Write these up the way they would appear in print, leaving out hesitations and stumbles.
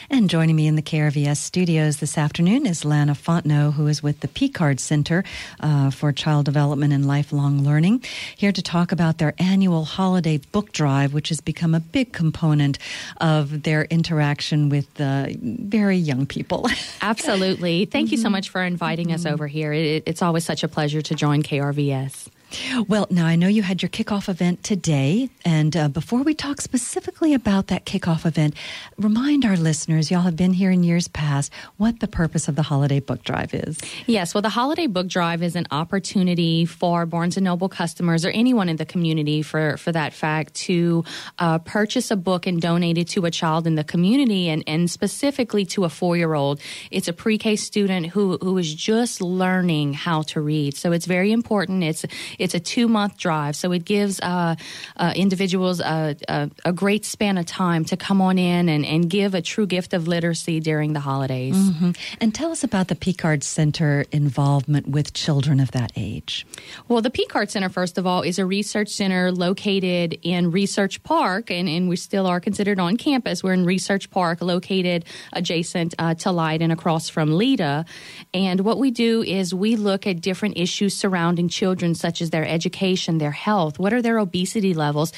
And joining me in the KRVS studios this afternoon is Lana Fontenot, who is with the Picard Center for Child Development and Lifelong Learning, here to talk about their annual holiday book drive, which has become a big component of their interaction with very young people. Absolutely. Thank you so much for inviting us over here. It's always such a pleasure to join KRVS. Well, now I know you had your kickoff event today, and before we talk specifically about that kickoff event, remind our listeners, y'all have been here in years past, what the purpose of the Holiday Book Drive is. Yes, well, the Holiday Book Drive is an opportunity for Barnes & Noble customers, or anyone in the community for that fact, to purchase a book and donate it to a child in the community, and specifically to a 4-year-old. It's a pre-K student who is just learning how to read, so it's very important. It's a 2-month drive, so it gives individuals a great span of time to come on in and give a true gift of literacy during the holidays. Mm-hmm. And tell us about the Picard Center involvement with children of that age. Well, the Picard Center, first of all, is a research center located in Research Park, and we still are considered on campus. We're in Research Park, located adjacent to Light and across from Leda. And what we do is we look at different issues surrounding children, such as their education, their health. What are their obesity levels?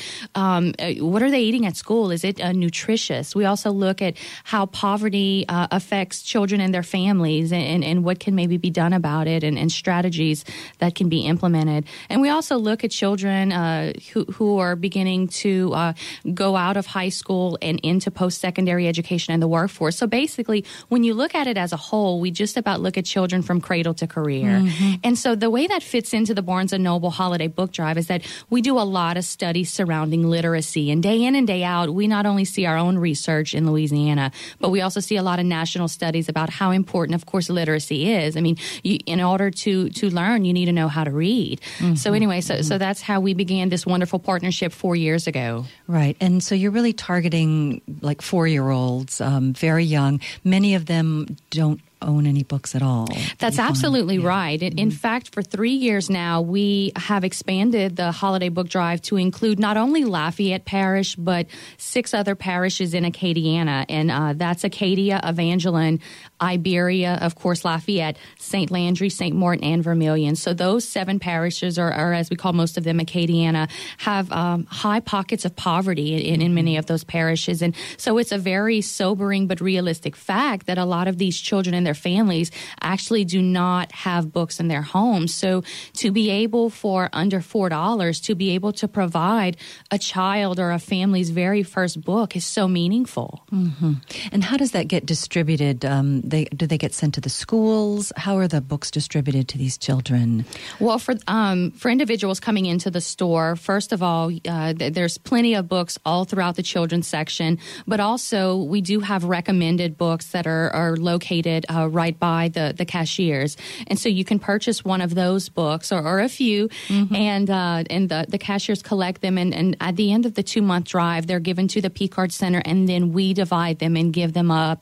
What are they eating at school? Is it nutritious? We also look at how poverty affects children and their families, and what can maybe be done about it, and strategies that can be implemented. And we also look at children who are beginning to go out of high school and into post-secondary education and the workforce. So basically, when you look at it as a whole, we just about look at children from cradle to career. Mm-hmm. And so the way that fits into the Barnes & Noble Holiday Book Drive is that we do a lot of studies surrounding literacy, and day in and day out, we not only see our own research in Louisiana, but we also see a lot of national studies about how important, of course, literacy is. I mean, in order to learn, you need to know how to read. Mm-hmm. So anyway, so that's how we began this wonderful partnership 4 years ago. Right, and so you're really targeting like 4-year-olds, very young. Many of them don't own any books at all. That's absolutely right. In fact, for 3 years now, we have expanded the Holiday Book Drive to include not only Lafayette Parish, but 6 other parishes in Acadiana. And that's Acadia, Evangeline, Iberia, of course, Lafayette, St. Landry, St. Martin, and Vermilion. So those 7 parishes, or as we call most of them, Acadiana, have high pockets of poverty in many of those parishes. And so it's a very sobering but realistic fact that a lot of these children and their families actually do not have books in their homes. So to be able, for under $4, to be able to provide a child or a family's very first book is so meaningful. Mm-hmm. And how does that get distributed? Do they get sent to the schools? How are the books distributed to these children? Well, for individuals coming into the store, first of all, there's plenty of books all throughout the children's section, but also we do have recommended books that are located right by the cashiers. And so you can purchase one of those books or a few, mm-hmm. and the cashiers collect them. And at the end of the 2-month drive, they're given to the Picard Center, and then we divide them and give them up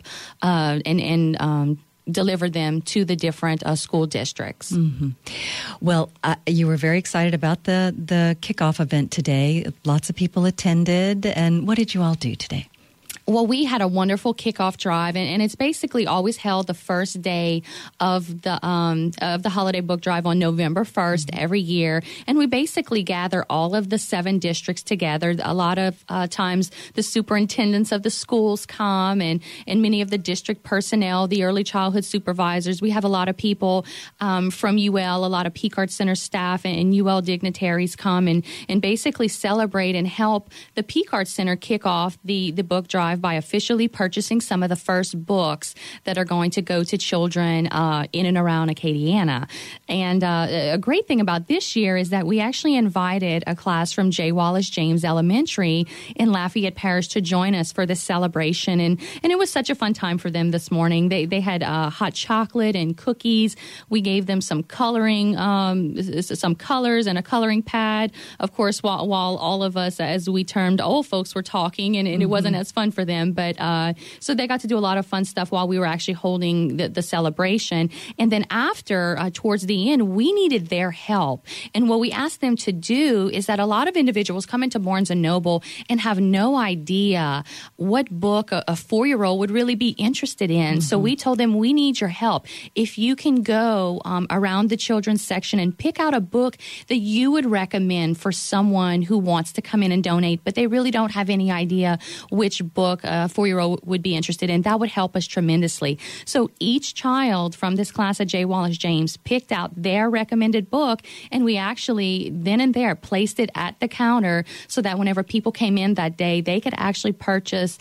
and deliver them to the different school districts. Mm-hmm. Well, you were very excited about the kickoff event today. Lots of people attended. And what did you all do today? Well, we had a wonderful kickoff drive, and it's basically always held the first day of the Holiday Book Drive on November 1st every year. And we basically gather all of the 7 districts together. A lot of times the superintendents of the schools come, and many of the district personnel, the early childhood supervisors. We have a lot of people from UL, a lot of Picard Center staff and UL dignitaries come and basically celebrate and help the Picard Center kick off the book drive by officially purchasing some of the first books that are going to go to children in and around Acadiana. And a great thing about this year is that we actually invited a class from J. Wallace James Elementary in Lafayette Parish to join us for this celebration. And it was such a fun time for them this morning. They had hot chocolate and cookies. We gave them some coloring, some colors and a coloring pad. Of course, while all of us, as we termed old folks, were talking, and it wasn't as fun for them. But so they got to do a lot of fun stuff while we were actually holding the celebration. And then after, towards the end, we needed their help. And what we asked them to do is that a lot of individuals come into Barnes & Noble and have no idea what book a 4-year-old would really be interested in. So we told them, we need your help. If you can go around the children's section and pick out a book that you would recommend for someone who wants to come in and donate, but they really don't have any idea which book a 4-year-old would be interested in, that would help us tremendously. So each child from this class at J. Wallace James picked out their recommended book, and we actually then and there placed it at the counter so that whenever people came in that day, they could actually purchase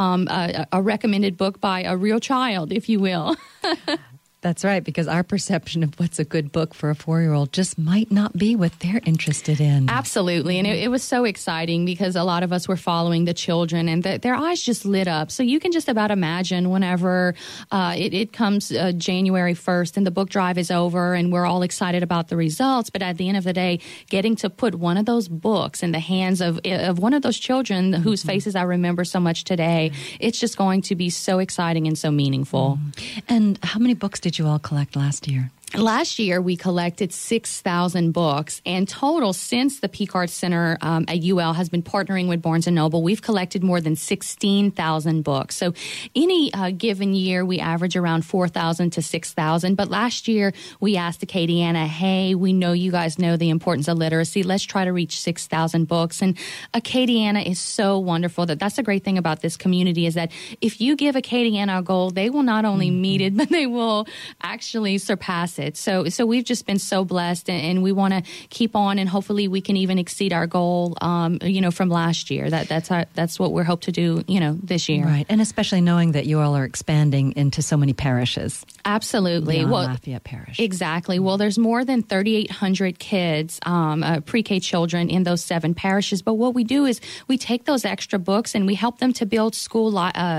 a recommended book by a real child, if you will. That's right, because our perception of what's a good book for a 4-year-old just might not be what they're interested in. Absolutely. And it was so exciting because a lot of us were following the children and their eyes just lit up. So you can just about imagine whenever it comes January 1st and the book drive is over and we're all excited about the results. But at the end of the day, getting to put one of those books in the hands of one of those children whose faces I remember so much today, it's just going to be so exciting and so meaningful. And how many books did you all collect last year? Last year, we collected 6,000 books, and total since the P-Card Center at UL has been partnering with Barnes & Noble, we've collected more than 16,000 books. So any given year, we average around 4,000 to 6,000. But last year, we asked Acadiana, hey, we know you guys know the importance of literacy. Let's try to reach 6,000 books. And Acadiana is so wonderful. That's the great thing about this community is that if you give Acadiana a goal, they will not only meet it, but they will actually surpass it. So we've just been so blessed, and we want to keep on, and hopefully we can even exceed our goal, from last year. That's what we're hope to do, this year. Right, and especially knowing that you all are expanding into so many parishes. Absolutely. Beyond Lafayette Parish. Exactly. Well, there's more than 3,800 kids, pre-K children in those 7 parishes. But what we do is we take those extra books and we help them to build school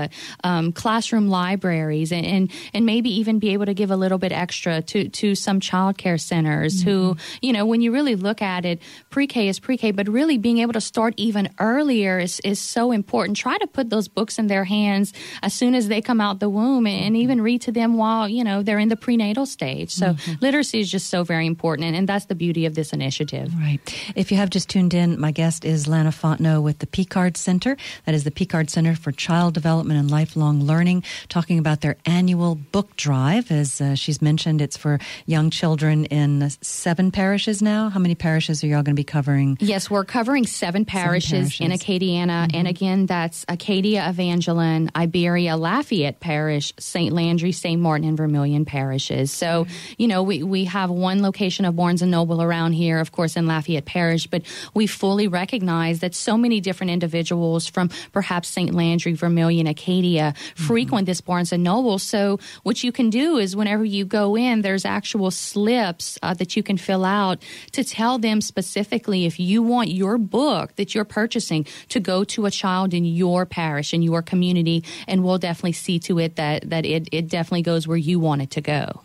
classroom libraries, and maybe even be able to give a little bit extra to some child care centers who, when you really look at it, pre-K is pre-K, but really being able to start even earlier is so important. Try to put those books in their hands as soon as they come out the womb and even read to them while, they're in the prenatal stage. So literacy is just so very important, and that's the beauty of this initiative. Right. If you have just tuned in, my guest is Lana Fontenot with the P-Card Center. That is the P-Card Center for Child Development and Lifelong Learning, talking about their annual book drive. As she's mentioned, it's for young children in 7 parishes now. How many parishes are y'all going to be covering? Yes, we're covering 7 parishes in Acadiana. And again, that's Acadia, Evangeline, Iberia, Lafayette Parish, St. Landry, St. Martin, and Vermilion parishes. So, we have one location of Barnes & Noble around here, of course, in Lafayette Parish, but we fully recognize that so many different individuals from perhaps St. Landry, Vermilion, Acadia frequent this Barnes & Noble. So what you can do is whenever you go in, there's actual slips that you can fill out to tell them specifically if you want your book that you're purchasing to go to a child in your parish, in your community, and we'll definitely see to it that it definitely goes where you want it to go.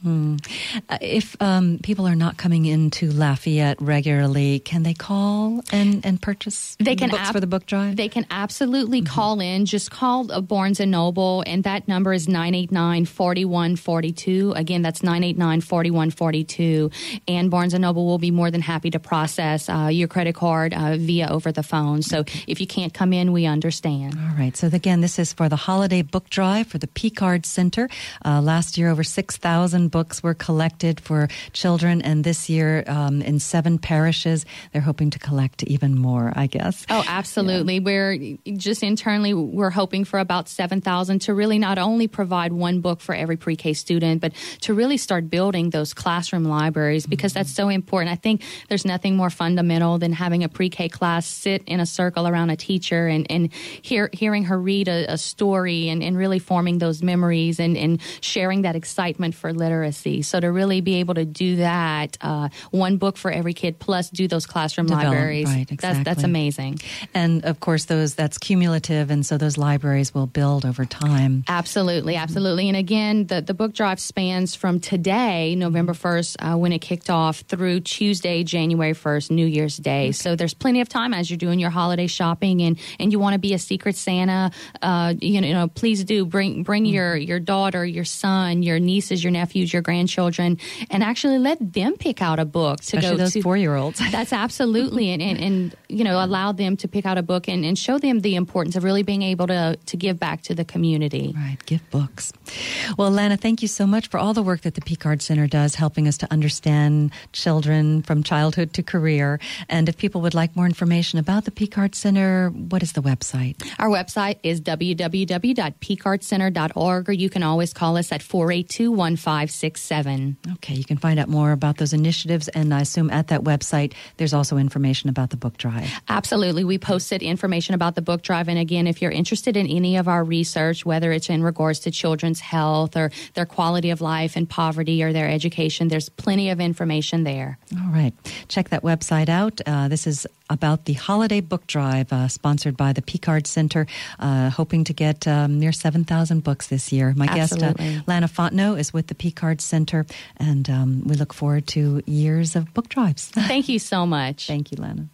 If people are not coming into Lafayette regularly, can they call and purchase books for the book drive? They can absolutely call in. Just call Barnes & Noble, and that number is 989-4142. Again, that's 989-4142. And Barnes & Noble will be more than happy to process your credit card via over the phone. So if you can't come in, we understand. All right. So again, this is for the holiday book drive for the P-Card Center. Last year, over 6,000 books were collected for children, and this year in 7 parishes, they're hoping to collect even more, I guess. Oh, absolutely. Yeah. We're just internally, we're hoping for about 7,000 to really not only provide one book for every pre-K student, but to really start building those classroom libraries, because that's so important. I think there's nothing more fundamental than having a pre-K class sit in a circle around a teacher and hearing her read a story and really forming those memories and sharing that excitement for literacy. So to really be able to do that, one book for every kid, plus do those classroom libraries, right, exactly. That's amazing. And of course, that's cumulative, and so those libraries will build over time. Absolutely, absolutely. And again, the book drive spans from today Monday, November 1st, when it kicked off, through Tuesday, January 1st, New Year's Day. Okay. So there's plenty of time as you're doing your holiday shopping, and you want to be a Secret Santa. Please do bring your daughter, your son, your nieces, your nephews, your grandchildren, and actually let them pick out a book to Especially go those to. 4-year-olds. That's absolutely, and allow them to pick out a book and show them the importance of really being able to give back to the community. Right, give books. Well, Lana, thank you so much for all the work that the P-Card Center does, helping us to understand children from childhood to career. And if people would like more information about the P-Card Center, what is the website? Our website is www.pcardcenter.org, or you can always call us at 482-1567. Okay, you can find out more about those initiatives, and I assume at that website there's also information about the book drive. Absolutely. We posted information about the book drive, and again, if you're interested in any of our research, whether it's in regards to children's health or their quality of life and poverty or their education, there's plenty of information there. All right. Check that website out. This is about the Holiday Book Drive, sponsored by the P-Card Center, hoping to get near 7,000 books this year. My Absolutely. guest, Lana Fontenot, is with the P-Card Center, and we look forward to years of book drives. Thank you so much. Thank you, Lana.